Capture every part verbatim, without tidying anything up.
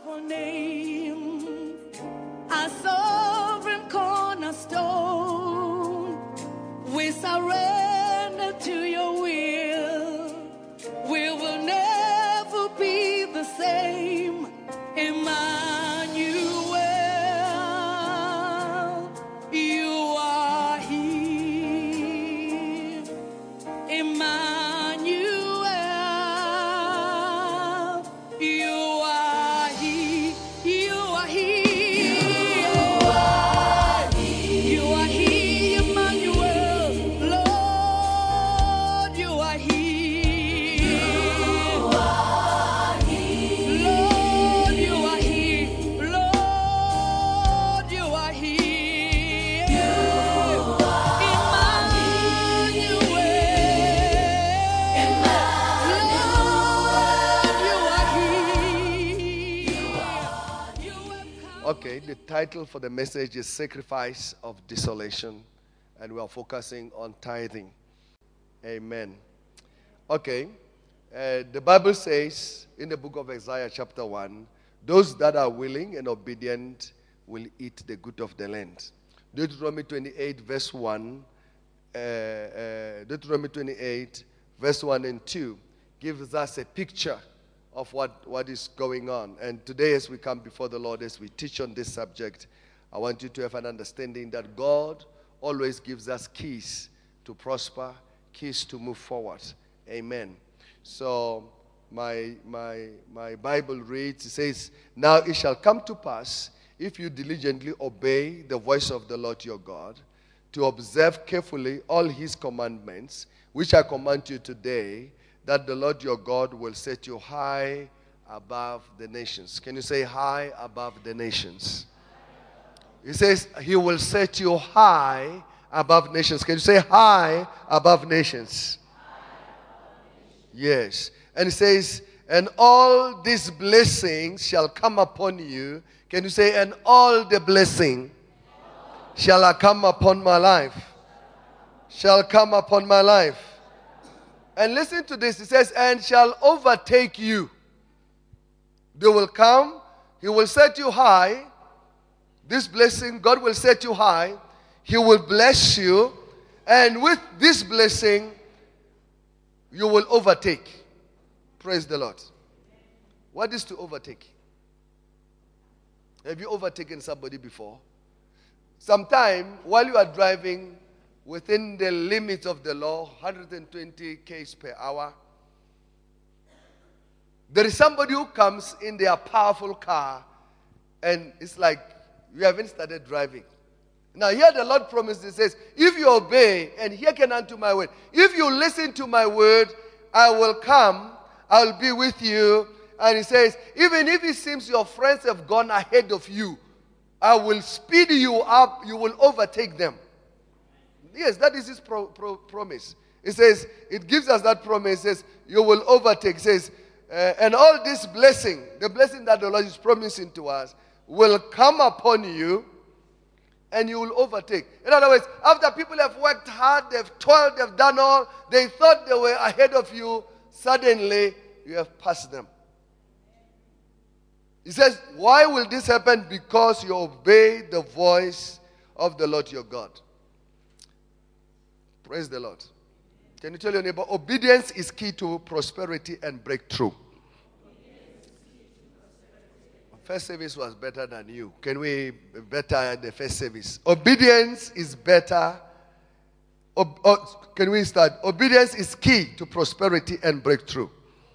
wonderful name, a sovereign cornerstone. We surrender to your will. We will never be the same. Emmanuel, you are here. Emmanuel, you are here. You are here. You are here, Emmanuel. Lord, you are here. Lord, you are here. Lord, you are here. Okay, the title for the message is Sacrifice of Desolation, and we are focusing on tithing. Amen. Okay, uh, the Bible says in the book of Isaiah chapter one, those that are willing and obedient will eat the good of the land. Deuteronomy twenty-eight verse one, uh, uh, Deuteronomy twenty-eight verse one and two gives us a picture of what, what is going on. And today as we come before the Lord, as we teach on this subject, I want you to have an understanding that God always gives us keys to prosper, keys to move forward. Amen. So my, my, my Bible reads, it says, now it shall come to pass, if you diligently obey the voice of the Lord your God, to observe carefully all his commandments, which I command you today, that the Lord your God will set you high above the nations. Can you say high above the nations? He says he will set you high above nations. Can you say high above nations? Yes. And he says, and all these blessings shall come upon you. Can you say, and all the blessing shall come upon my life? Shall come upon my life. And listen to this. It says, and shall overtake you. They will come. He will set you high. This blessing, God will set you high. He will bless you. And with this blessing, you will overtake. Praise the Lord. What is to overtake? Have you overtaken somebody before? Sometime while you are driving within the limits of the law, one hundred twenty kilometers per hour, there is somebody who comes in their powerful car, and it's like you haven't started driving. Now here the Lord promises, says, if you obey and hearken unto my word, if you listen to my word, I will come, I will be with you. And he says, even if it seems your friends have gone ahead of you, I will speed you up, you will overtake them. Yes, that is his pro, pro, promise. It says, it gives us that promise. It says, you will overtake. It says, uh, and all this blessing, the blessing that the Lord is promising to us, will come upon you, and you will overtake. In other words, after people have worked hard, they've toiled, they've done all, they thought they were ahead of you, suddenly you have passed them. He says, why will this happen? Because you obey the voice of the Lord your God. Praise the Lord. Can you tell your neighbor, obedience is key to prosperity and breakthrough. First service was better than you. Can we better the first service? Obedience is better. Ob- oh, can we start? Obedience is key to prosperity and breakthrough.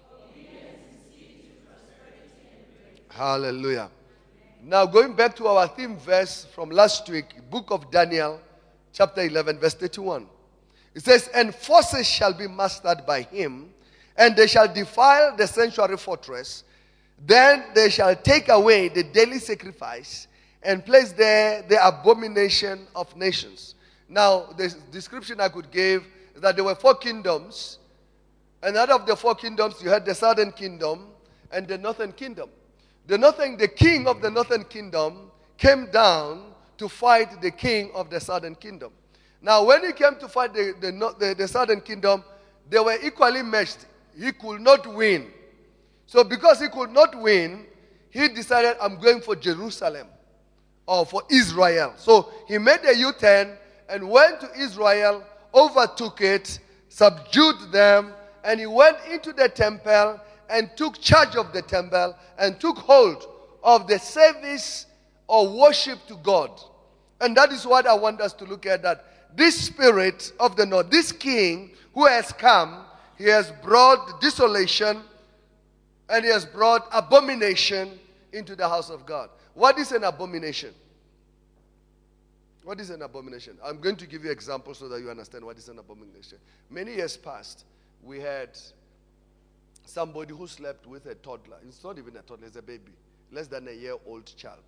Hallelujah. Now going back to our theme verse from last week, book of Daniel, chapter eleven, verse thirty-one. It says, and forces shall be mastered by him, and they shall defile the sanctuary fortress. Then they shall take away the daily sacrifice and place there the abomination of nations. Now, the description I could give is that there were four kingdoms. And out of the four kingdoms, you had the southern kingdom and the northern kingdom. The northern, the king of the northern kingdom came down to fight the king of the southern kingdom. Now, when he came to fight the, the, the, the southern kingdom, they were equally matched. He could not win. So because he could not win, he decided, I'm going for Jerusalem or for Israel. So he made a U-turn and went to Israel, overtook it, subdued them, and he went into the temple and took charge of the temple and took hold of the service or worship to God. And that is what I want us to look at, that this spirit of the north, this king who has come, he has brought desolation and he has brought abomination into the house of God. What is an abomination? What is an abomination? I'm going to give you examples so that you understand what is an abomination. Many years past, we had somebody who slept with a toddler. It's not even a toddler, it's a baby. Less than a year-old child.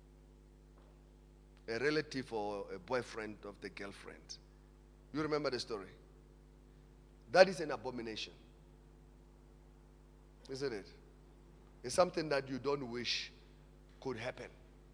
A relative or a boyfriend of the girlfriend. You remember the story? That is an abomination. Isn't it? It's something that you don't wish could happen.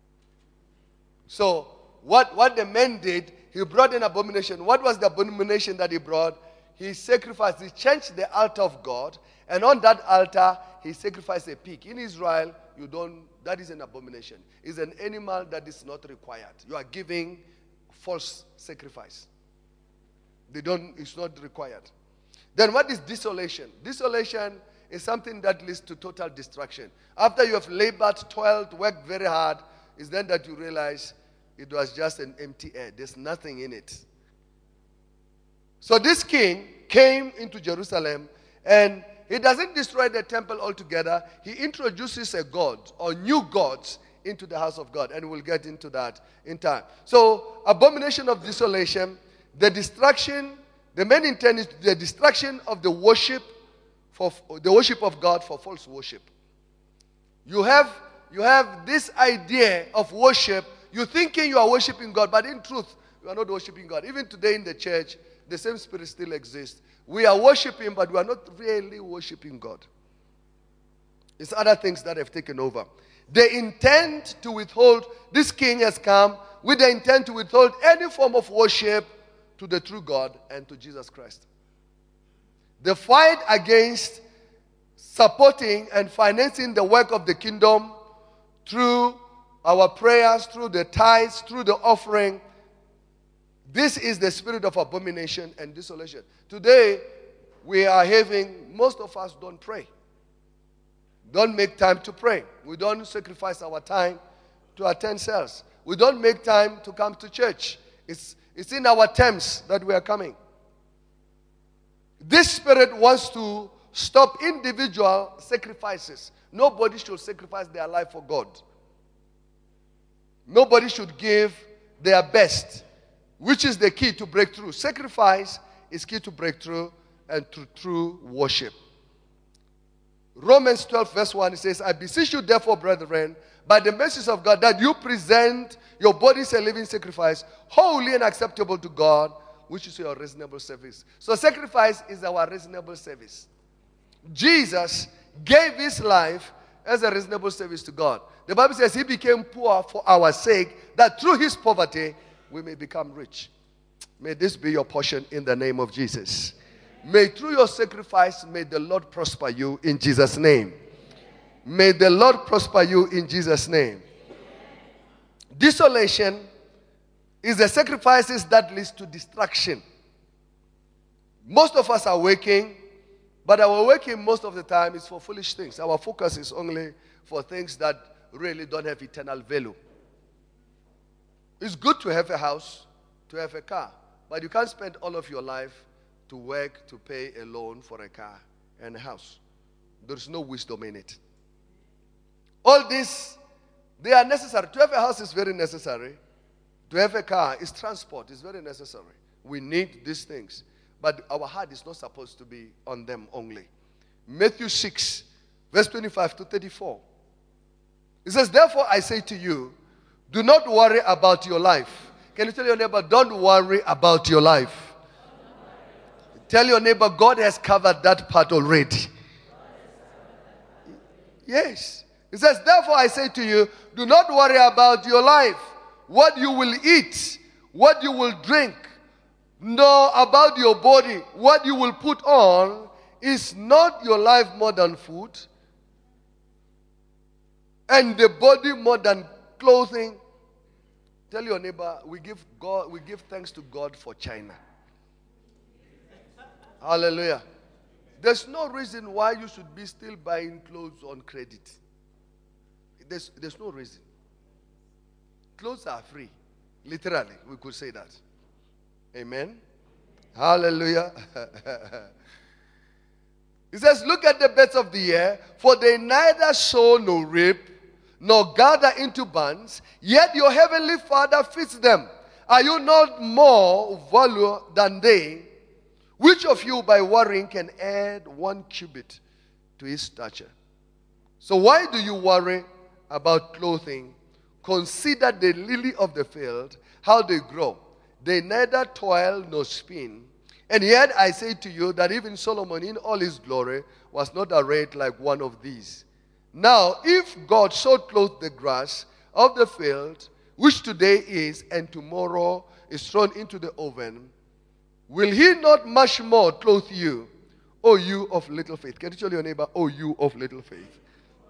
So, what, what the man did, he brought an abomination. What was the abomination that he brought? He sacrificed, he changed the altar of God, and on that altar, he sacrificed a pig. In Israel, you don't, that is an abomination. It's an animal that is not required. You are giving false sacrifice. They don't, it's not required. Then what is desolation? Desolation is something that leads to total destruction. After you have labored, toiled, worked very hard, it's then that you realize it was just an empty air. There's nothing in it. So this king came into Jerusalem, and he doesn't destroy the temple altogether. He introduces a god or new gods into the house of God, and we'll get into that in time. So, abomination of desolation, the destruction, the main intent is the destruction of the worship for the worship of God for false worship. You have you have this idea of worship. You're thinking you are worshiping God, but in truth, you are not worshiping God. Even today in the church, the same spirit still exists. We are worshiping, but we are not really worshiping God. It's other things that have taken over. They intend to withhold, this king has come with the intent to withhold any form of worship to the true God and to Jesus Christ. They fight against supporting and financing the work of the kingdom through our prayers, through the tithes, through the offering. This is the spirit of abomination and desolation. Today, we are having, most of us don't pray. Don't make time to pray. We don't sacrifice our time to attend cells. We don't make time to come to church. It's, it's in our terms that we are coming. This spirit wants to stop individual sacrifices. Nobody should sacrifice their life for God. Nobody should give their best, which is the key to breakthrough. Sacrifice is key to breakthrough and to true worship. Romans twelve verse one, it says, I beseech you therefore, brethren, by the mercies of God, that you present your bodies a living sacrifice, holy and acceptable to God, which is your reasonable service. So sacrifice is our reasonable service. Jesus gave his life as a reasonable service to God. The Bible says he became poor for our sake, that through his poverty we may become rich. May this be your portion in the name of Jesus. May through your sacrifice, may the Lord prosper you in Jesus' name. May the Lord prosper you in Jesus' name. Desolation is the sacrifices that leads to destruction. Most of us are working, but our working most of the time is for foolish things. Our focus is only for things that really don't have eternal value. It's good to have a house, to have a car, but you can't spend all of your life to work to pay a loan for a car and a house. There's no wisdom in it. All this, they are necessary. To have a house is very necessary. To have a car is transport, is very necessary. We need these things. But our heart is not supposed to be on them only. Matthew six, verse twenty-five to thirty-four. It says, therefore I say to you, do not worry about your life. Can you tell your neighbor, don't worry about your life? Tell your neighbor, God has covered that part already. Yes. It says, therefore I say to you, do not worry about your life, what you will eat, what you will drink, nor about your body, what you will put on. Is not your life more than food, and the body more than clothing. Tell your neighbor, we give God, we give thanks to God for China. Hallelujah. There's no reason why you should be still buying clothes on credit. There's, there's no reason. Clothes are free. Literally, we could say that. Amen. Hallelujah. He says, look at the birds of the air, for they neither sow nor reap, nor gather into barns, yet your heavenly Father feeds them. Are you not more valuable than they? Which of you by worrying can add one cubit to his stature? So why do you worry about clothing? Consider the lily of the field, how they grow. They neither toil nor spin. And yet I say to you that even Solomon in all his glory was not arrayed like one of these. Now, if God so clothed the grass of the field, which today is and tomorrow is thrown into the oven, will he not much more clothe you, O you of little faith? Can you tell your neighbor, O you of little faith?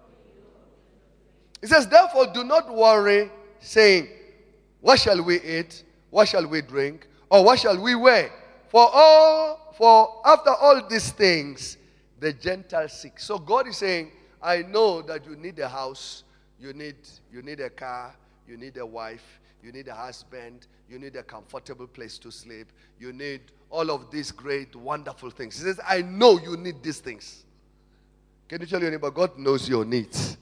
He says, therefore do not worry, saying, what shall we eat? What shall we drink? Or what shall we wear? For all, for after all these things, the Gentiles seek. So God is saying, I know that you need a house, you need, you need a car, you need a wife, you need a husband, you need a comfortable place to sleep, you need all of these great, wonderful things. He says, I know you need these things. Can you tell your neighbor, God knows your needs?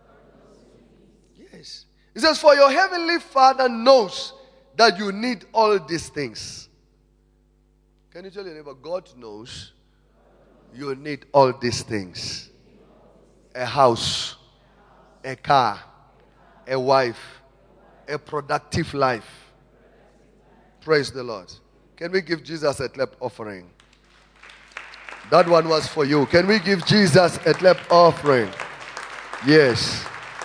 Yes. He says, for your heavenly Father knows that you need all these things. Can you tell your neighbor, God knows you need all these things? A house, a car, a wife, a productive life. Praise the Lord. Can we give Jesus a clap offering? That one was for you. Can we give Jesus a clap offering? Yes.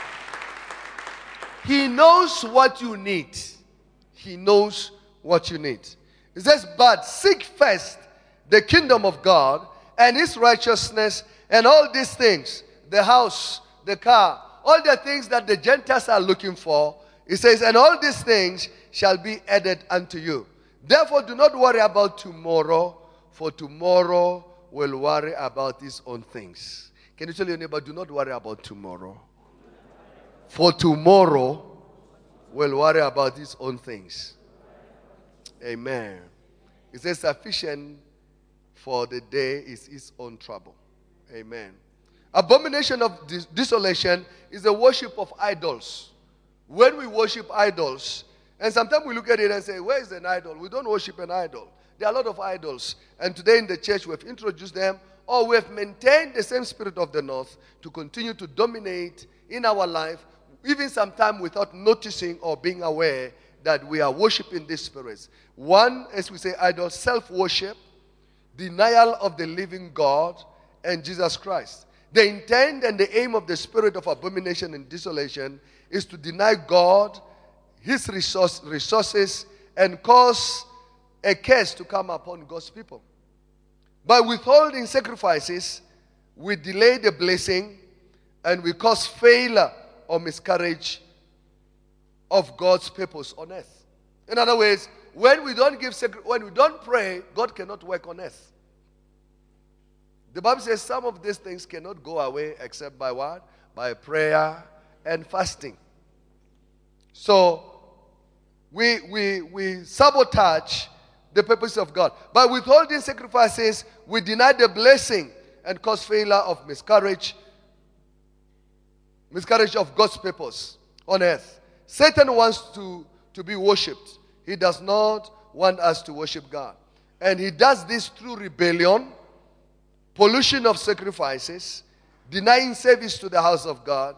He knows what you need. He knows what you need. It says, but seek first the kingdom of God and his righteousness, and all these things, the house, the car, all the things that the Gentiles are looking for. It says, and all these things shall be added unto you. Therefore do not worry about tomorrow, for tomorrow will worry about its own things. Can you tell your neighbor, do not worry about tomorrow, for tomorrow will worry about its own things. Amen. It says, sufficient for the day is its own trouble. Amen. Abomination of dis- desolation is the worship of idols. When we worship idols, and sometimes we look at it and say, where is an idol? We don't worship an idol. There are a lot of idols. And today in the church, we have introduced them, or we have maintained the same spirit of the north to continue to dominate in our life, even sometimes without noticing or being aware that we are worshiping these spirits. One, as we say, idol, self-worship, denial of the living God, and Jesus Christ. The intent and the aim of the spirit of abomination and desolation is to deny God, his resource, resources, and cause a curse to come upon God's people. By withholding sacrifices, we delay the blessing and we cause failure or miscarriage of God's purpose on earth. In other words, when we don't give sacri- when we don't pray, God cannot work on earth. The Bible says some of these things cannot go away except by what? By prayer and fasting. So we we we sabotage the purpose of God. By withholding sacrifices, we deny the blessing and cause failure of miscarriage, miscarriage of God's purpose on earth. Satan wants to, to be worshipped. He does not want us to worship God. And he does this through rebellion, pollution of sacrifices, denying service to the house of God.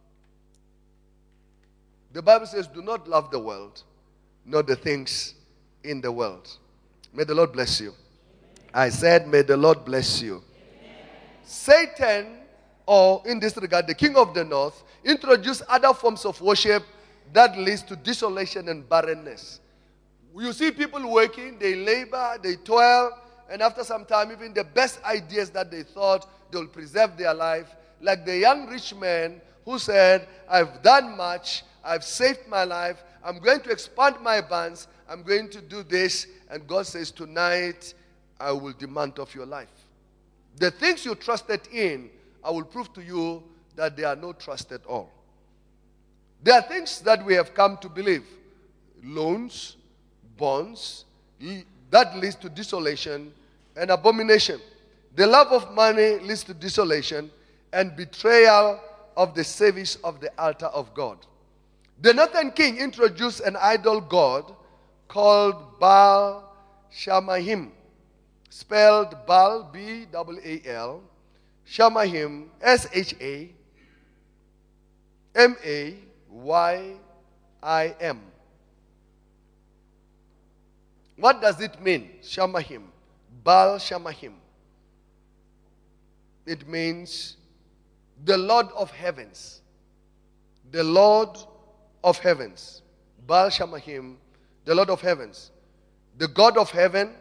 The Bible says, do not love the world, nor the things in the world. May the Lord bless you. I said, may the Lord bless you. Amen. Satan, or in this regard, the king of the north, introduced other forms of worship that leads to desolation and barrenness. You see people working, they labor, they toil, and after some time, even the best ideas that they thought they will preserve their life, like the young rich man who said, I've done much, I've saved my life, I'm going to expand my bands, I'm going to do this, and God says, tonight I will demand of your life. The things you trusted in, I will prove to you that they are no trust at all. There are things that we have come to believe. Loans, bonds, that leads to desolation and abomination. The love of money leads to desolation and betrayal of the service of the altar of God. The northern king introduced an idol god called Baal Shamahim, spelled Baal, B A A L, Shamahim, S H A M A Y I M. What does it mean, Shamahim? Baal Shamahim. It means the Lord of heavens. The Lord of heavens. Baal Shamahim, the Lord of heavens. The God of heaven.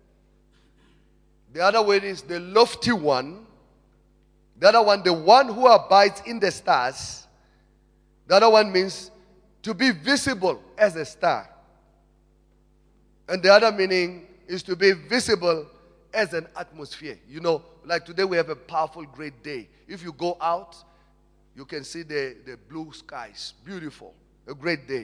The other word is the lofty one. The other one, the one who abides in the stars. The other one means to be visible as a star. And the other meaning is to be visible as an atmosphere. You know, like today we have a powerful, great day. If you go out, you can see the, the blue skies. Beautiful. A great day.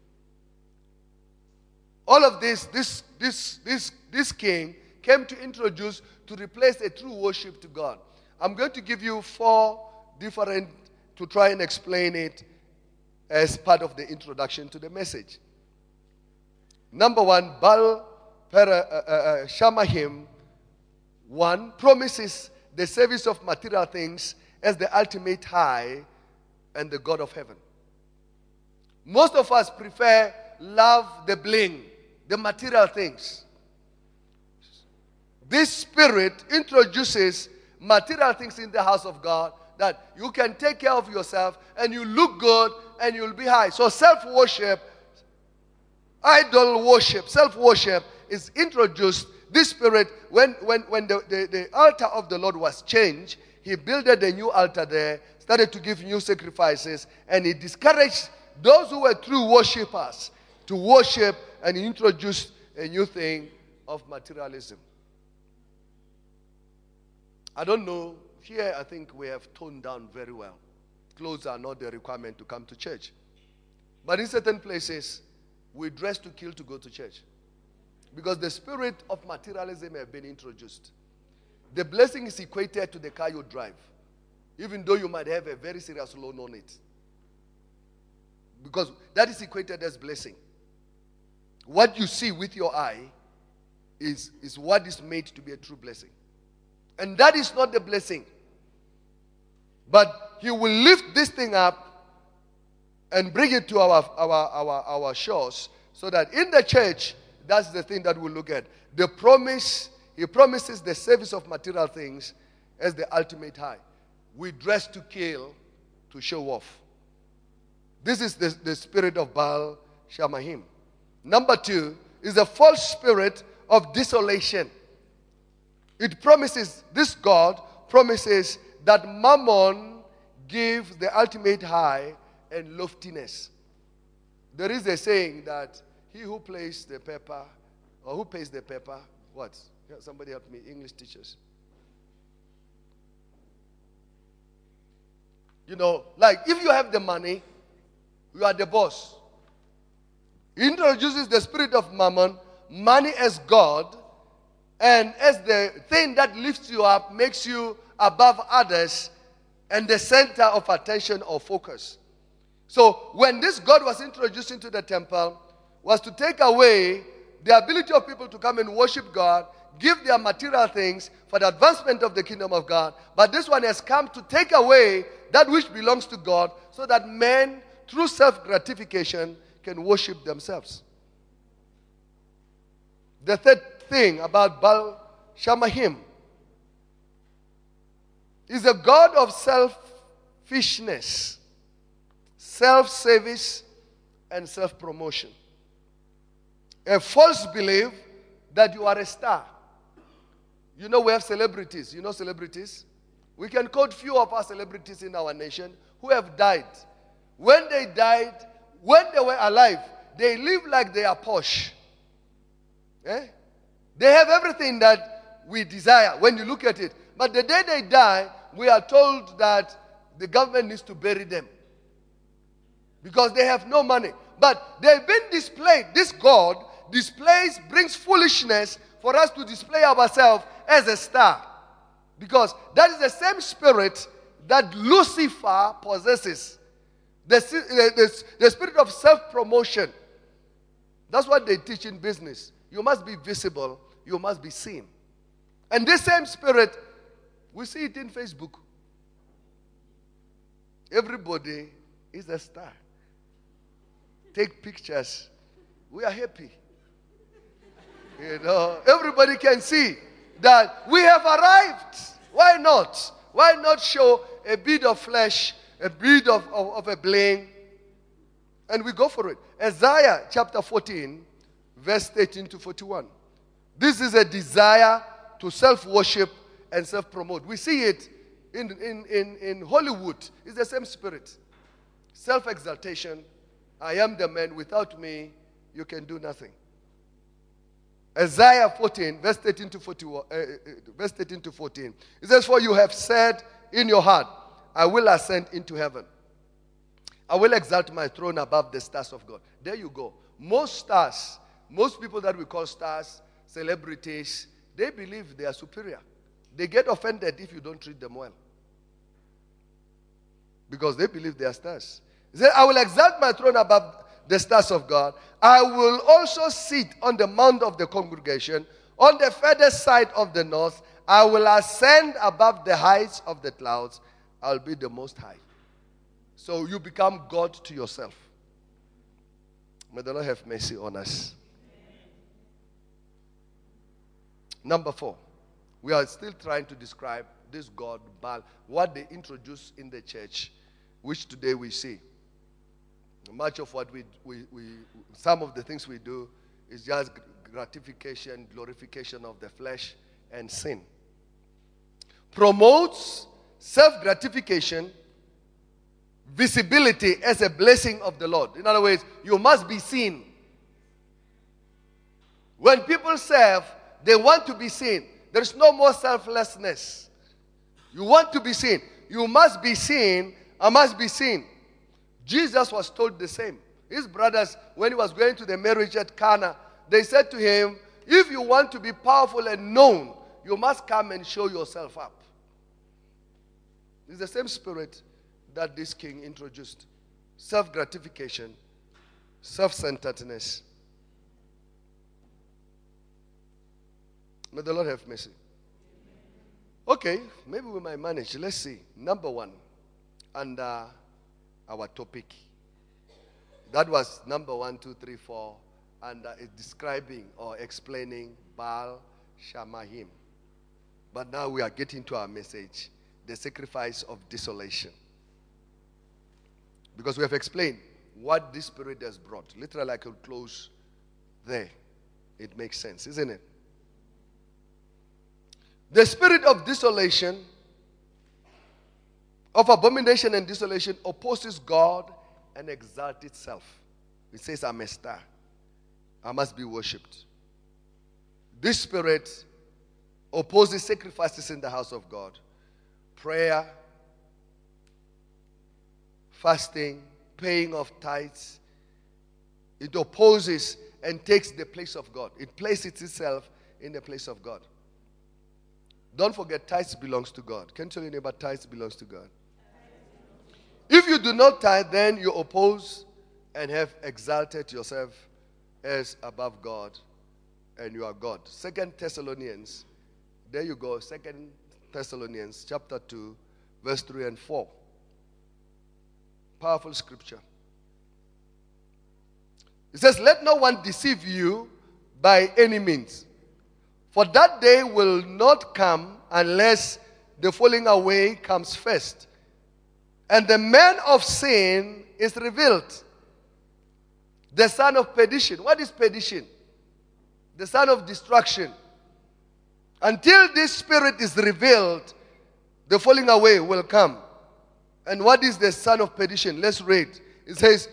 All of this, this, this, this, this king came to introduce, to replace a true worship to God. I'm going to give you four different, to try and explain it as part of the introduction to the message. Number one, Baal Para, uh, uh, Shamahim, one, promises the service of material things as the ultimate high and the God of heaven. Most of us prefer, love the bling, the material things. This spirit introduces material things in the house of God that you can take care of yourself and you look good and you'll be high. So self-worship, idol worship, self-worship is introduced. This spirit, when, when, when the, the, the altar of the Lord was changed, he built a new altar there, started to give new sacrifices, and he discouraged those who were true worshippers to worship, and he introduced a new thing of materialism. I don't know, here I think we have toned down very well. Clothes are not the requirement to come to church. But in certain places, we dress to kill to go to church. Because the spirit of materialism has been introduced. The blessing is equated to the car you drive, even though you might have a very serious loan on it. Because that is equated as blessing. What you see with your eye is, is what is made to be a true blessing. And that is not the blessing. But he will lift this thing up and bring it to our, our, our, our shores, so that in the church, that's the thing that we'll look at. The promise, he promises the service of material things as the ultimate high. We dress to kill, to show off. This is the, the spirit of Baal Shamahim. Number two is a false spirit of desolation. It promises, this God promises that Mammon gives the ultimate high and loftiness. There is a saying that he who plays the pepper, or who pays the pepper, what? Somebody help me, English teachers. You know, like if you have the money, you are the boss. He introduces the spirit of Mammon, money as God, and as the thing that lifts you up, makes you above others, and the center of attention or focus. So when this God was introduced into the temple, was to take away the ability of people to come and worship God, give their material things for the advancement of the kingdom of God. But this one has come to take away that which belongs to God, so that men, through self-gratification, can worship themselves. The third thing about Baal Shamahim is a God of selfishness, self-service, and self-promotion. A false belief that you are a star. You know, we have celebrities. You know celebrities? We can quote few of our celebrities in our nation who have died. When they died, when they were alive, they live like they are posh. Eh? They have everything that we desire when you look at it. But the day they die, we are told that the government needs to bury them because they have no money. But they've been displayed. This God displays, brings foolishness for us to display ourselves as a star. Because that is the same spirit that Lucifer possesses. The, the, the spirit of self-promotion. That's what they teach in business. You must be visible. You must be seen. And this same spirit, we see it in Facebook. Everybody is a star. Take pictures. We are happy. You know, everybody can see that we have arrived. Why not? Why not show a bit of flesh, a bit of, of, of a bling? And we go for it. Isaiah chapter fourteen, verse thirteen to forty-one. This is a desire to self-worship and self-promote. We see it in, in, in, in Hollywood. It's the same spirit. Self-exaltation. I am the man. Without me, you can do nothing. Isaiah fourteen, verse thirteen to forty-one, uh, uh, verse thirteen to fourteen. It says, "For you have said in your heart, I will ascend into heaven. I will exalt my throne above the stars of God." There you go. Most stars, most people that we call stars, celebrities, they believe they are superior. They get offended if you don't treat them well. Because they believe they are stars. He said, "I will exalt my throne above the stars of God. I will also sit on the mount of the congregation, on the furthest side of the north. I will ascend above the heights of the clouds. I'll be the Most High." So you become God to yourself. May the Lord have mercy on us. Number four, we are still trying to describe this God, Baal, what they introduced in the church, which today we see. Much of what we, we, we, some of the things we do is just gratification, glorification of the flesh and sin. Promotes self-gratification, visibility as a blessing of the Lord. In other words, you must be seen. When people serve, they want to be seen. There's no more selflessness. You want to be seen. You must be seen. I must be seen. Jesus was told the same. His brothers, when he was going to the marriage at Cana, they said to him, "If you want to be powerful and known, you must come and show yourself up." It's the same spirit that this king introduced. Self-gratification, self-centeredness. May the Lord have mercy. Okay, maybe we might manage. Let's see. Number one, under our topic. That was number one, two, three, four, and uh, it's describing or explaining Baal Shamahim. But now we are getting to our message, the sacrifice of desolation. Because we have explained what this spirit has brought. Literally, I could close there. It makes sense, isn't it? The spirit of desolation, of abomination and desolation, opposes God and exalts itself. It says, "I'm a star. I must be worshipped." This spirit opposes sacrifices in the house of God. Prayer, fasting, paying of tithes. It opposes and takes the place of God. It places itself in the place of God. Don't forget, tithes belongs to God. Can you tell your neighbor, tithes belongs to God? If you do not tithe, then you oppose and have exalted yourself as above God, and you are God. Second Thessalonians, there you go, Second Thessalonians chapter two, verse three and four. Powerful scripture. It says, "Let no one deceive you by any means. For that day will not come unless the falling away comes first. And the man of sin is revealed, the son of perdition." What is perdition? The son of destruction. Until this spirit is revealed, the falling away will come. And what is the son of perdition? Let's read. It says,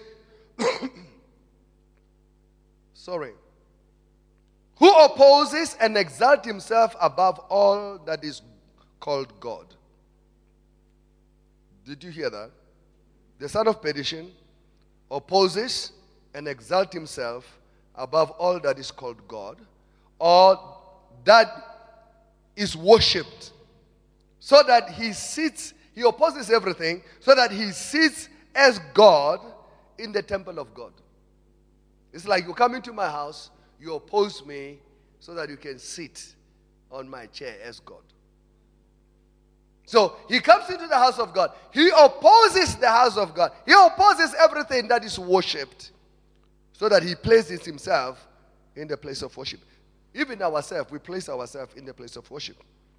sorry. Who opposes and exalts himself above all that is called God. Did you hear that? The son of perdition opposes and exalts himself above all that is called God, or that is worshipped, so that he sits, he opposes everything, so that he sits as God in the temple of God. It's like you come into my house, you oppose me so that you can sit on my chair as God. So he comes into the house of God. He opposes the house of God. He opposes everything that is worshipped, so that he places himself in the place of worship. Even ourselves, we place ourselves in the place of worship.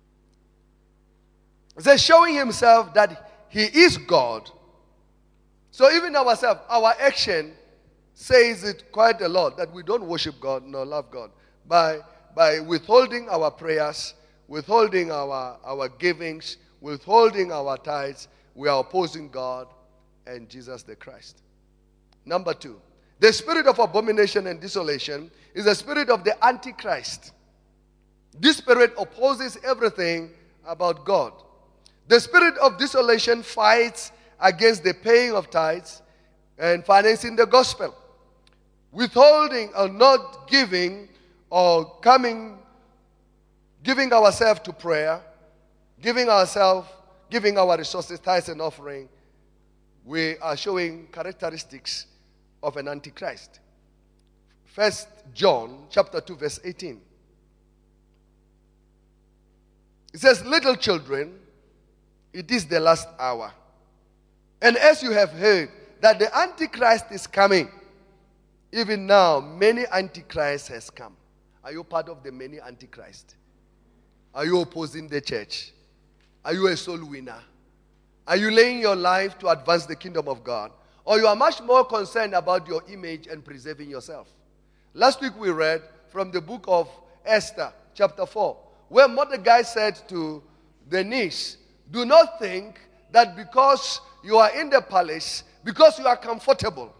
It says showing himself that he is God. So even ourselves, our action says it quite a lot, that we don't worship God nor love God. By, by withholding our prayers, withholding our, our givings, withholding our tithes, we are opposing God and Jesus the Christ. Number two, the spirit of abomination and desolation is the spirit of the Antichrist. This spirit opposes everything about God. The spirit of desolation fights against the paying of tithes and financing the gospel. Withholding or not giving or coming, giving ourselves to prayer, giving ourselves, giving our resources, tithes and offering, we are showing characteristics of an antichrist. First John chapter two verse eighteen. It says, little children, it is the last hour. And as you have heard that the Antichrist is coming, even now many Antichrists has come. Are you part of the many Antichrist? Are you opposing the church? Are you a soul winner? Are you laying your life to advance the kingdom of God? Or you are much more concerned about your image and preserving yourself? Last week we read from the book of Esther, chapter four, where Mordecai said to the niece, do not think that because you are in the palace, because you are comfortable,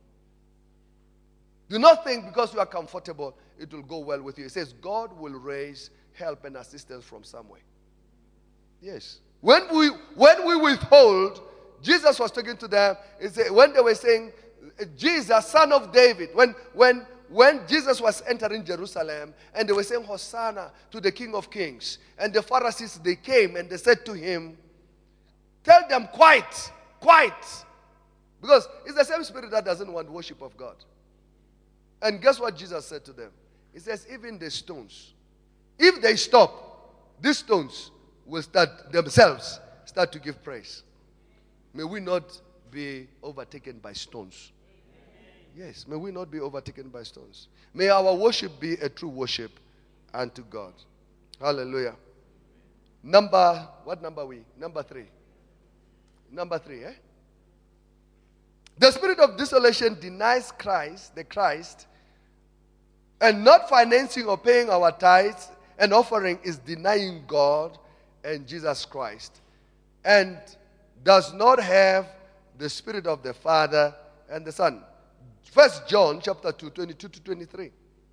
do not think because you are comfortable, it will go well with you. It says God will raise help and assistance from somewhere. Yes. When we when we withhold, Jesus was talking to them. He said, when they were saying, Jesus, son of David, when when when Jesus was entering Jerusalem and they were saying, Hosanna to the King of Kings, and the Pharisees, they came and they said to him, tell them quiet, quiet, because it's the same spirit that doesn't want worship of God. And guess what Jesus said to them? He says, even the stones, if they stop, these stones will start themselves, start to give praise. May we not be overtaken by stones. Yes, may we not be overtaken by stones. May our worship be a true worship unto God. Hallelujah. Number, what number are we? Number three. Number three, eh? The spirit of desolation denies Christ, the Christ, and not financing or paying our tithes and offering is denying God and Jesus Christ, and does not have the spirit of the Father and the Son. First John chapter two, twenty-two to twenty-three.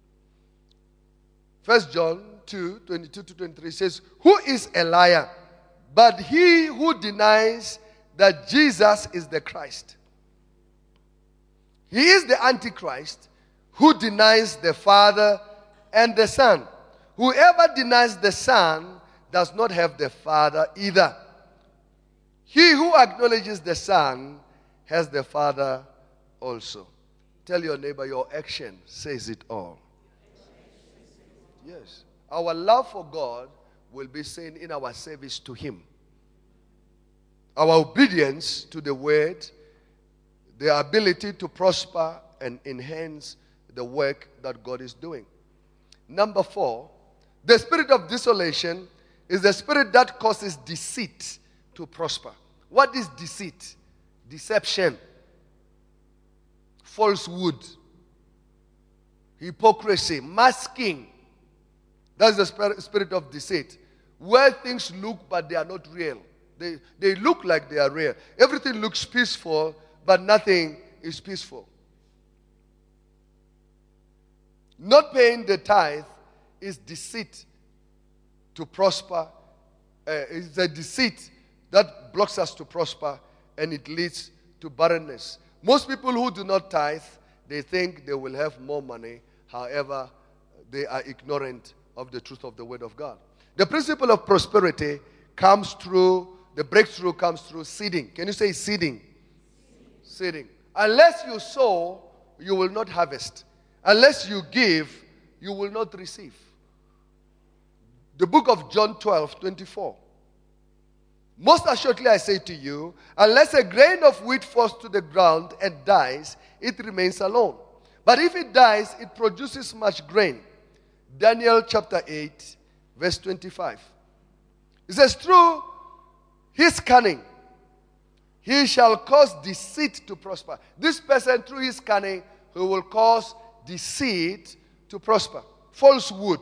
First John two, twenty-two to twenty-three says, who is a liar but he who denies that Jesus is the Christ? He is the Antichrist who denies the Father and the Son. Whoever denies the Son does not have the Father either. He who acknowledges the Son has the Father also. Tell your neighbor, your action says it all. Yes. Our love for God will be seen in our service to Him. Our obedience to the Word, the ability to prosper and enhance the work that God is doing. Number four, the spirit of desolation is the spirit that causes deceit to prosper. What is deceit? Deception, falsehood, hypocrisy, masking. That's the spirit of deceit, where things look but they are not real. They, they look like they are real. Everything looks peaceful, but nothing is peaceful. Not paying the tithe is deceit to prosper. Uh, it's a deceit that blocks us to prosper, and it leads to barrenness. Most people who do not tithe, they think they will have more money. However, they are ignorant of the truth of the Word of God. The principle of prosperity comes through, the breakthrough comes through seeding. Can you say seeding? Seeding. Unless you sow, you will not harvest. Unless you give, you will not receive. The book of John twelve, twenty-four. Most assuredly I say to you, unless a grain of wheat falls to the ground and dies, it remains alone. But if it dies, it produces much grain. Daniel chapter eight, verse twenty-five. It says, through his cunning, he shall cause deceit to prosper. This person, through his cunning, he will cause deceit to prosper. Falsehood,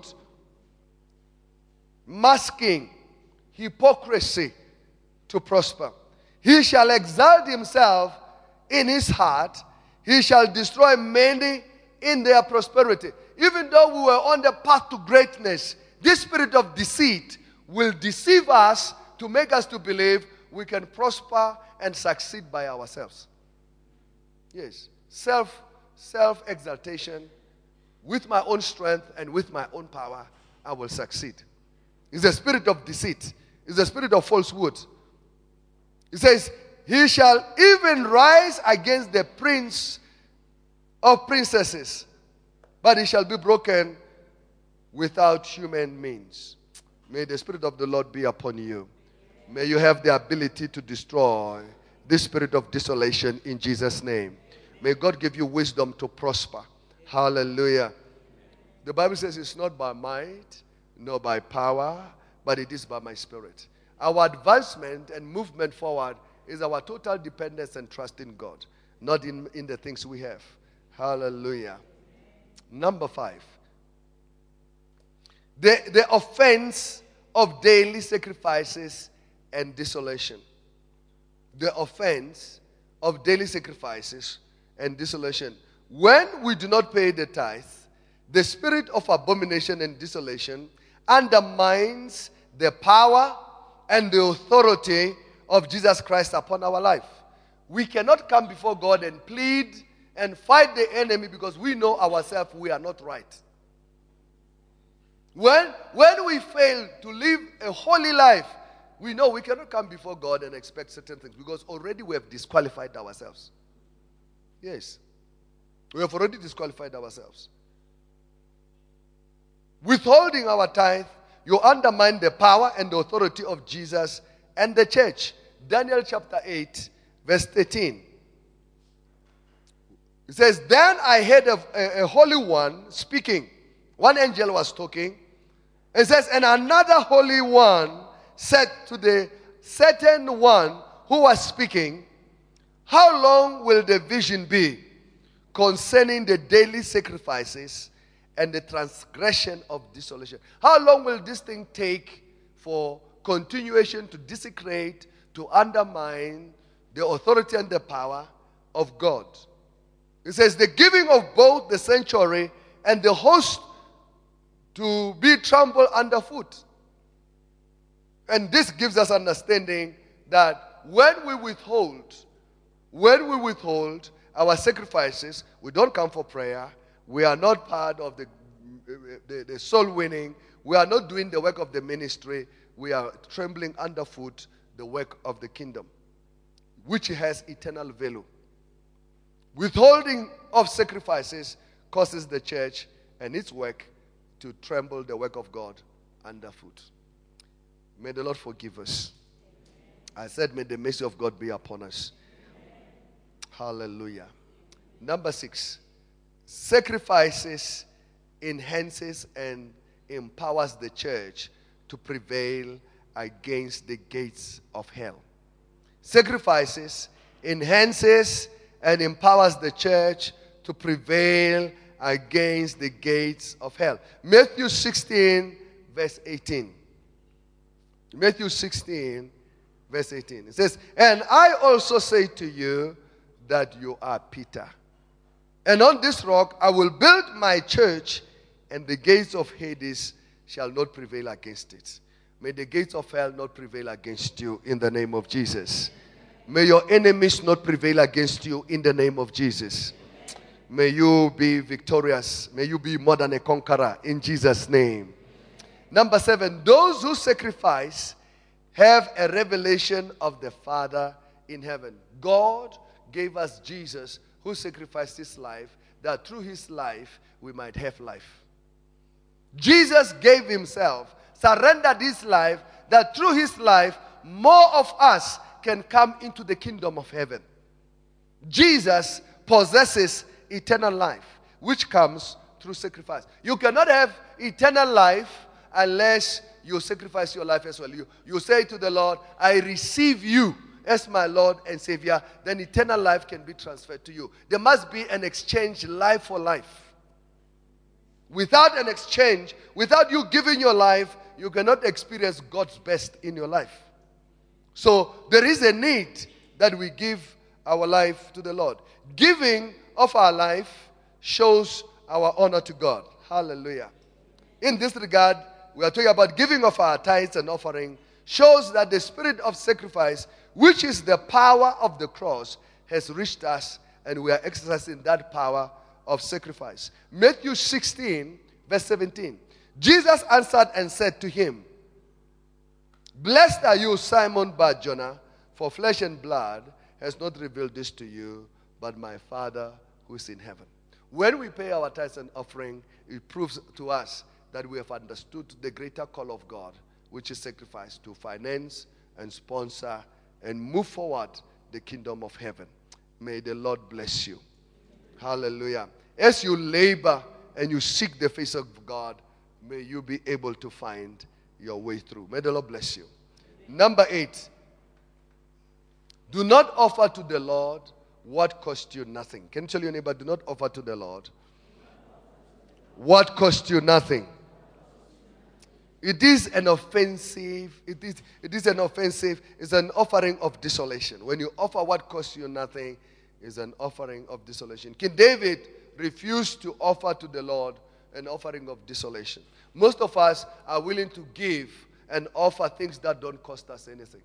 masking, hypocrisy to prosper. He shall exalt himself in his heart. He shall destroy many in their prosperity. Even though we were on the path to greatness, this spirit of deceit will deceive us to make us to believe we can prosper and succeed by ourselves. Yes. Self, self-exaltation. With my own strength and with my own power, I will succeed. It's a spirit of deceit. It's a spirit of falsehood. It says, he shall even rise against the prince of princesses, but he shall be broken without human means. May the Spirit of the Lord be upon you. May you have the ability to destroy this spirit of desolation in Jesus' name. May God give you wisdom to prosper. Hallelujah. The Bible says it's not by might, nor by power, but it is by my Spirit. Our advancement and movement forward is our total dependence and trust in God, not in, in the things we have. Hallelujah. Number five. The, the offense of daily sacrifices and desolation. The offense of daily sacrifices and desolation. When we do not pay the tithe, the spirit of abomination and desolation undermines the power and the authority of Jesus Christ upon our life. We cannot come before God and plead and fight the enemy because we know ourselves we are not right. When, when we fail to live a holy life, we know we cannot come before God and expect certain things because already we have disqualified ourselves. Yes. We have already disqualified ourselves. Withholding our tithe, you undermine the power and the authority of Jesus and the church. Daniel chapter eight, verse thirteen. It says, then I heard a, a, a holy one speaking. One angel was talking. It says, and another holy one said to the certain one who was speaking, how long will the vision be concerning the daily sacrifices and the transgression of desolation? How long will this thing take for continuation to desecrate, to undermine the authority and the power of God? It says, the giving of both the sanctuary and the host to be trampled underfoot. And this gives us understanding that when we withhold, when we withhold our sacrifices, we don't come for prayer, we are not part of the, the, the soul winning, we are not doing the work of the ministry, we are trembling underfoot the work of the kingdom, which has eternal value. Withholding of sacrifices causes the church and its work to tremble the work of God underfoot. May the Lord forgive us. I said, may the mercy of God be upon us. Hallelujah. Number six, sacrifices enhances and empowers the church to prevail against the gates of hell. Sacrifices enhances and empowers the church to prevail against the gates of hell. Matthew sixteen, verse eighteen. Matthew sixteen, verse eighteen. It says, and I also say to you that you are Peter. And on this rock I will build my church, and the gates of Hades shall not prevail against it. May the gates of hell not prevail against you in the name of Jesus. May your enemies not prevail against you in the name of Jesus. May you be victorious. May you be more than a conqueror in Jesus' name. Number seven, those who sacrifice have a revelation of the Father in heaven. God gave us Jesus, who sacrificed his life, that through his life we might have life. Jesus gave himself, surrendered his life, that through his life more of us can come into the kingdom of heaven. Jesus possesses eternal life, which comes through sacrifice. You cannot have eternal life unless you sacrifice your life as well. You, you say to the Lord, I receive you as my Lord and Savior. Then eternal life can be transferred to you. There must be an exchange, life for life. Without an exchange, without you giving your life, you cannot experience God's best in your life. So there is a need that we give our life to the Lord. Giving of our life shows our honor to God. Hallelujah. In this regard, we are talking about giving of our tithes and offering, shows that the spirit of sacrifice, which is the power of the cross, has reached us, and we are exercising that power of sacrifice. Matthew sixteen, verse seventeen. Jesus answered and said to him, blessed are you, Simon Bar-Jonah, for flesh and blood has not revealed this to you, but my Father who is in heaven. When we pay our tithes and offering, it proves to us that we have understood the greater call of God, which is sacrifice, to finance and sponsor and move forward the kingdom of heaven. May the Lord bless you. Hallelujah. As you labor and you seek the face of God, may you be able to find your way through. May the Lord bless you. Number eight, do not offer to the Lord what cost you nothing. Can you tell your neighbor, do not offer to the Lord what cost you nothing. It is an offensive, it is, it is an offensive, it's an offering of desolation. When you offer what costs you nothing, it's an offering of desolation. King David refused to offer to the Lord an offering of desolation. Most of us are willing to give and offer things that don't cost us anything.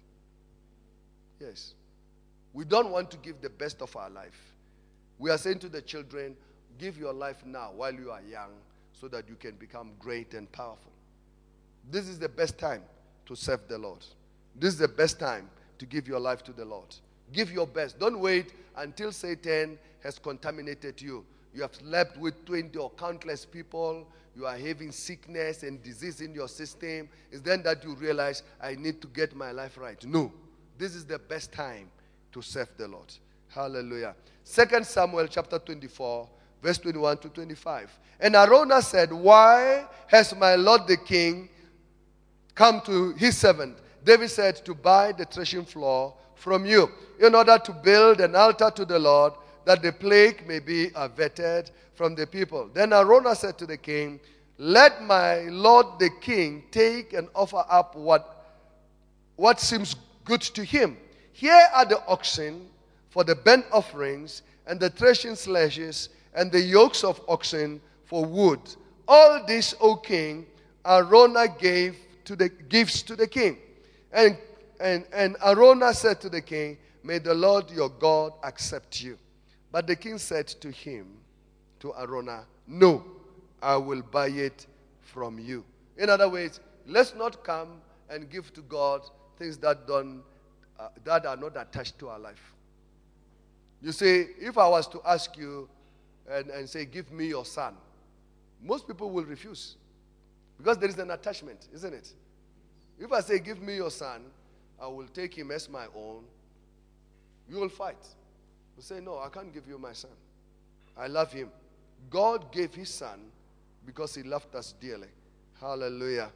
Yes. We don't want to give the best of our life. We are saying to the children, give your life now while you are young so that you can become great and powerful. This is the best time to serve the Lord. This is the best time to give your life to the Lord. Give your best. Don't wait until Satan has contaminated you. You have slept with twenty or countless people. You are having sickness and disease in your system. It's then that you realize, I need to get my life right. No. This is the best time to serve the Lord. Hallelujah. Second Samuel chapter twenty-four, verse twenty-one to twenty-five. And Araunah said, why has my Lord the king come to his servant? David said, to buy the threshing floor from you, in order to build an altar to the Lord, that the plague may be averted from the people. Then Araunah said to the king, let my lord the king take and offer up what, what seems good to him. Here are the oxen for the burnt offerings, and the threshing sledges, and the yokes of oxen for wood. All this, O king, Araunah gave to the gifts to the king. And, and, and Araunah said to the king, may the Lord your God accept you. But the king said to him, to Araunah, no, I will buy it from you. In other words, let's not come and give to God things that don't, uh, that are not attached to our life. You see, if I was to ask you and, and say, give me your son, most people will refuse. Because there is an attachment, isn't it? If I say, give me your son, I will take him as my own, you will fight. You say, no, I can't give you my son. I love him. God gave his son because he loved us dearly. Hallelujah.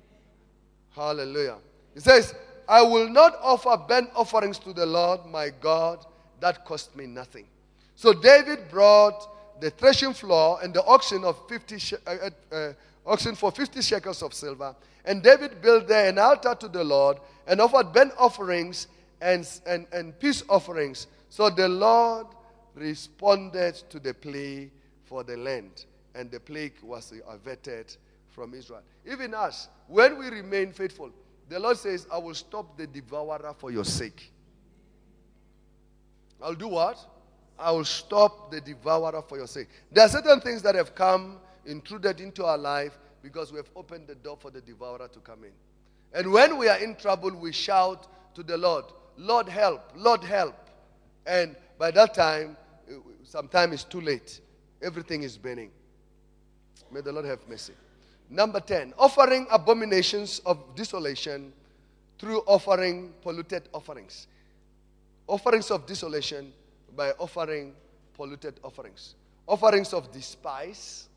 Hallelujah. He says, I will not offer burnt offerings to the Lord my God that cost me nothing. So David brought the threshing floor and the oxen of fifty sh- uh, uh, oxen for fifty shekels of silver. And David built there an altar to the Lord and offered burnt offerings and, and, and peace offerings. So the Lord responded to the plea for the land, and the plague was averted from Israel. Even us, when we remain faithful, the Lord says, I will stop the devourer for your sake. I'll do what? I will stop the devourer for your sake. There are certain things that have come, intruded into our life, because we have opened the door for the devourer to come in. And when we are in trouble, we shout to the Lord, Lord help, Lord help. And by that time, sometimes it's too late. Everything is burning. May the Lord have mercy. Number ten, offering abominations of desolation through offering polluted offerings. Offerings of desolation by offering polluted offerings. Offerings of despise.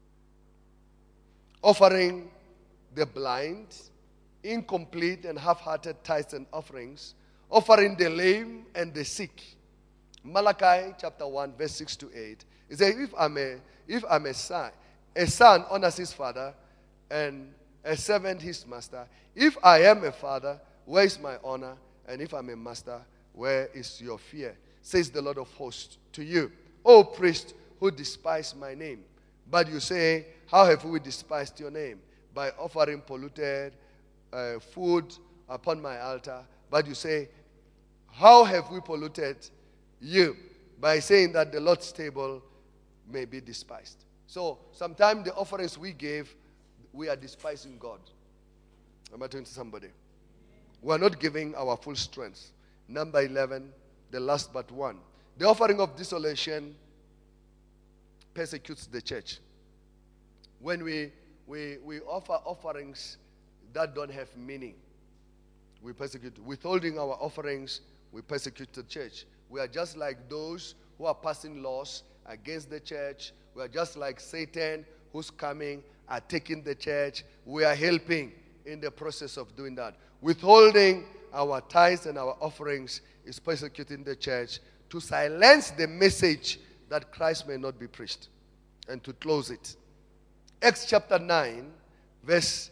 Offering the blind, incomplete and half-hearted tithes and offerings. Offering the lame and the sick. Malachi chapter one, verse six to eight. It says, if I'm a, if I'm a son, a son honors his father, and a servant his master. If I am a father, where is my honor? And if I'm a master, where is your fear? Says the Lord of hosts to you, O priest who despise my name. But you say, how have we despised your name? By offering polluted uh, food upon my altar. But you say, how have we polluted you? By saying that the Lord's table may be despised. So sometimes the offerings we gave, we are despising God. Am I talking to somebody? We are not giving our full strength. Number eleven, the last but one. The offering of desolation persecutes the church. When we, we, we offer offerings that don't have meaning, we persecute. Withholding our offerings, we persecute the church. We are just like those who are passing laws against the church. We are just like Satan who's coming, are taking the church. We are helping in the process of doing that. Withholding our tithes and our offerings is persecuting the church to silence the message that Christ may not be preached and to close it. Acts chapter nine, verse,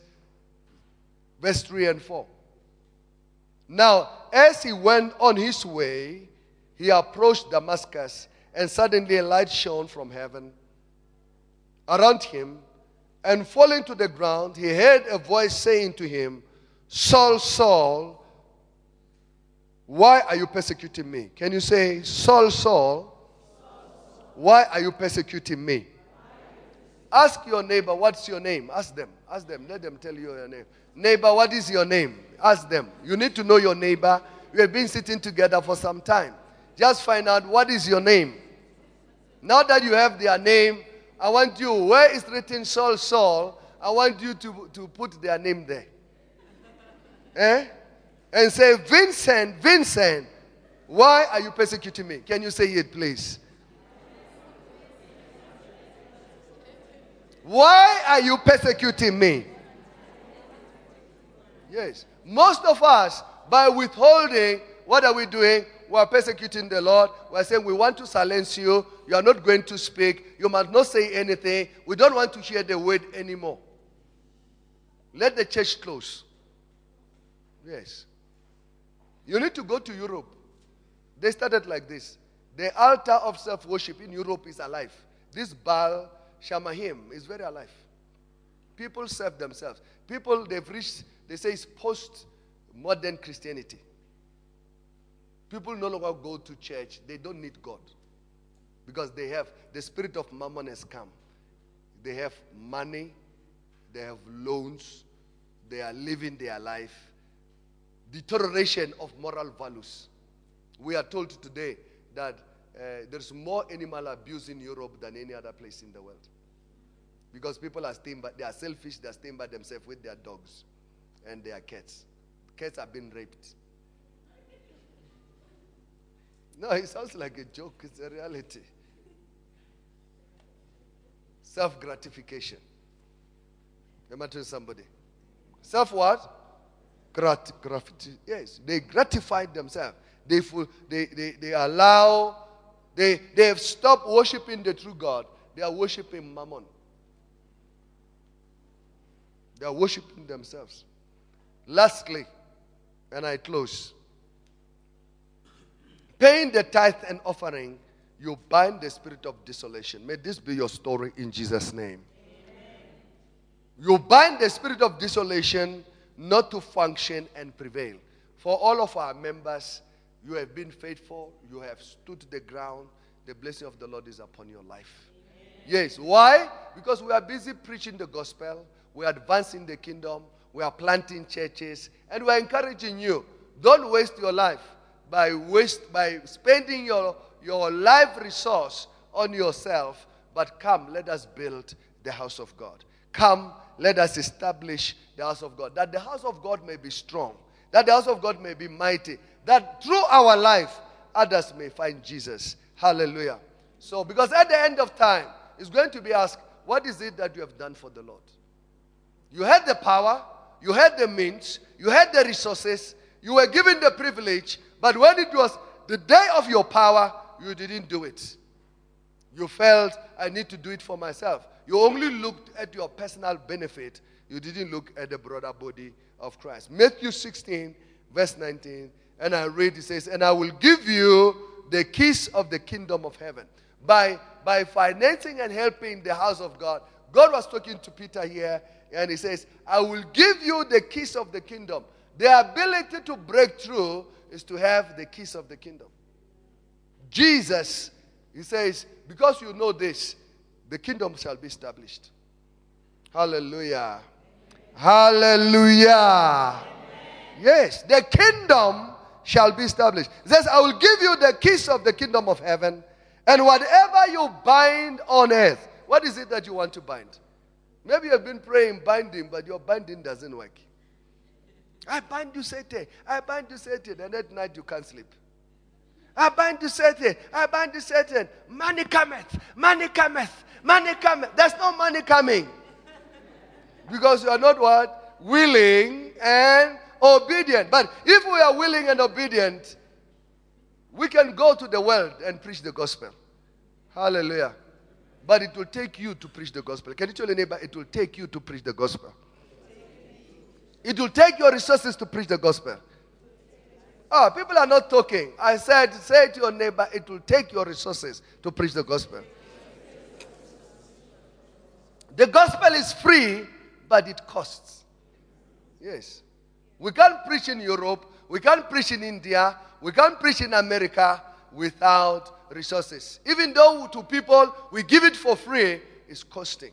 verse three and four. Now, as he went on his way, he approached Damascus, and suddenly a light shone from heaven around him, and falling to the ground, he heard a voice saying to him, Saul, Saul, why are you persecuting me? Can you say, Saul, Saul, why are you persecuting me? Ask your neighbor, what's your name? Ask them. Ask them. Let them tell you your name. Neighbor, what is your name? Ask them. You need to know your neighbor. You have been sitting together for some time. Just find out what is your name. Now that you have their name, I want you, where is written Saul, Saul, I want you to, to put their name there. Eh? And say, Vincent, Vincent, why are you persecuting me? Can you say it, please? Why are you persecuting me? Yes. Most of us, by withholding, what are we doing? We are persecuting the Lord. We are saying we want to silence you. You are not going to speak. You must not say anything. We don't want to hear the word anymore. Let the church close. Yes. You need to go to Europe. They started like this. The altar of self-worship in Europe is alive. This Baal Shamahim is very alive. People serve themselves. People, they've reached, they say it's post-modern Christianity. People no longer go to church. They don't need God. Because they have, the spirit of mammon has come. They have money. They have loans. They are living their life. Deterioration of moral values. We are told today that uh, there's more animal abuse in Europe than any other place in the world. Because people are staying by, they are selfish, they are staying by themselves with their dogs and their cats. Cats are being raped. No, it sounds like a joke. It's a reality. Self-gratification. Am I telling somebody? Self what? Grat- gravity. Yes, they gratify themselves. They, they, they, they allow, they, they have stopped worshiping the true God. They are worshiping Mammon. They are worshiping themselves. Lastly, and I close. Paying the tithe and offering, you bind the spirit of desolation. May this be your story in Jesus' name. Amen. You bind the spirit of desolation not to function and prevail. For all of our members, you have been faithful. You have stood the ground. The blessing of the Lord is upon your life. Amen. Yes. Why? Because we are busy preaching the gospel. We are advancing the kingdom. We are planting churches. And we are encouraging you. Don't waste your life by waste by spending your, your life resource on yourself. But come, let us build the house of God. Come, let us establish the house of God. That the house of God may be strong. That the house of God may be mighty. That through our life, others may find Jesus. Hallelujah. So, because at the end of time, it's going to be asked, what is it that you have done for the Lord? You had the power, you had the means, you had the resources, you were given the privilege, but when it was the day of your power, you didn't do it. You felt, I need to do it for myself. You only looked at your personal benefit. You didn't look at the broader body of Christ. Matthew sixteen, verse nineteen, and I read, it says, and I will give you the keys of the kingdom of heaven. By, by financing and helping the house of God, God was talking to Peter here, and he says, I will give you the keys of the kingdom. The ability to break through is to have the keys of the kingdom. Jesus, he says, because you know this, the kingdom shall be established. Hallelujah. Hallelujah. Amen. Yes, the kingdom shall be established. It says, I will give you the keys of the kingdom of heaven, and whatever you bind on earth. What is it that you want to bind? Maybe you have been praying binding, but your binding doesn't work. I bind you, Satan. I bind you, Satan. And at night you can't sleep. I bind you, Satan. I bind you, Satan. Money cometh. Money cometh. Money cometh. There's no money coming. Because you are not what? Willing and obedient. But if we are willing and obedient, we can go to the world and preach the gospel. Hallelujah. But it will take you to preach the gospel. Can you tell your neighbor, it will take you to preach the gospel? It will take your resources to preach the gospel. Oh, people are not talking. I said, say to your neighbor, it will take your resources to preach the gospel. The gospel is free, but it costs. Yes. We can't preach in Europe. We can't preach in India. We can't preach in America without resources. Even though to people we give it for free, it's costing.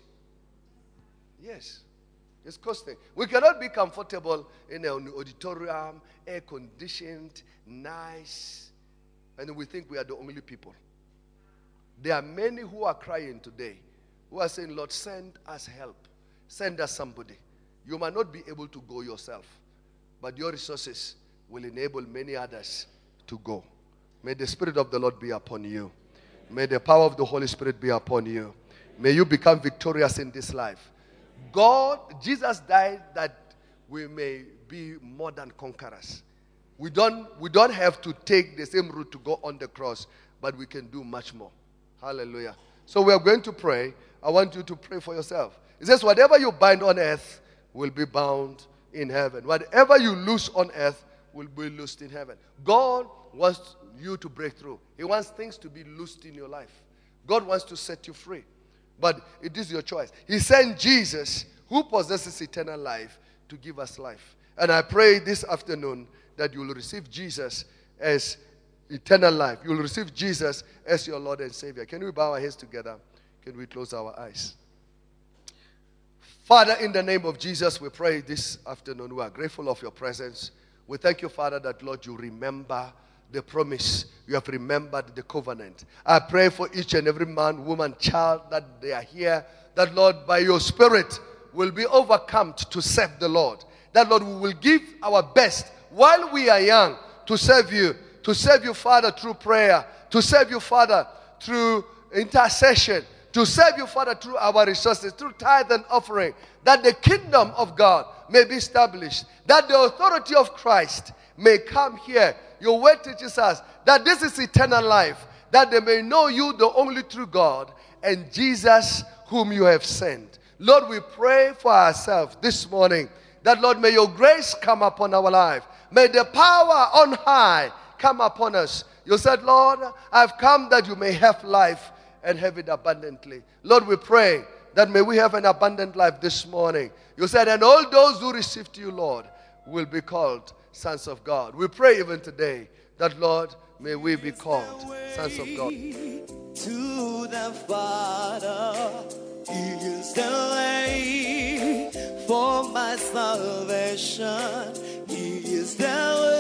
Yes. It's costing. We cannot be comfortable in an auditorium, air-conditioned, nice, and we think we are the only people. There are many who are crying today, who are saying, Lord, send us help. Send us somebody. You might not be able to go yourself, but your resources will enable many others to go. May the Spirit of the Lord be upon you. May the power of the Holy Spirit be upon you. May you become victorious in this life. God, Jesus died that we may be more than conquerors. We don't, we don't have to take the same route to go on the cross, but we can do much more. Hallelujah. So we are going to pray. I want you to pray for yourself. It says, whatever you bind on earth will be bound in heaven. Whatever you loose on earth will be loosed in heaven. God wants you to break through. He wants things to be loosed in your life. God wants to set you free. But it is your choice. He sent Jesus, who possesses eternal life, to give us life. And I pray this afternoon that you will receive Jesus as eternal life. You will receive Jesus as your Lord and Savior. Can we bow our heads together? Can we close our eyes? Father, in the name of Jesus, we pray this afternoon. We are grateful of your presence. We thank you, Father, that, Lord, you remember the promise. You have remembered the covenant. I pray for each and every man, woman, child that they are here, that, Lord, by your Spirit will be overcome to serve the Lord. That, Lord, we will give our best while we are young to serve you, to serve you, Father, through prayer, to serve you, Father, through intercession, to serve you, Father, through our resources, through tithe and offering, that the kingdom of God may be established, that the authority of Christ may come here. Your word teaches us that this is eternal life, that they may know you, the only true God, and Jesus whom you have sent. Lord, we pray for ourselves this morning that, Lord, may your grace come upon our life. May the power on high come upon us. You said, Lord, I've come that you may have life and have it abundantly. Lord, we pray that may we have an abundant life this morning. You said, and all those who received you, Lord, will be called sons of God. We pray even today that, Lord, may we be called sons of God. To the Father, He is the way for my salvation. He is the way.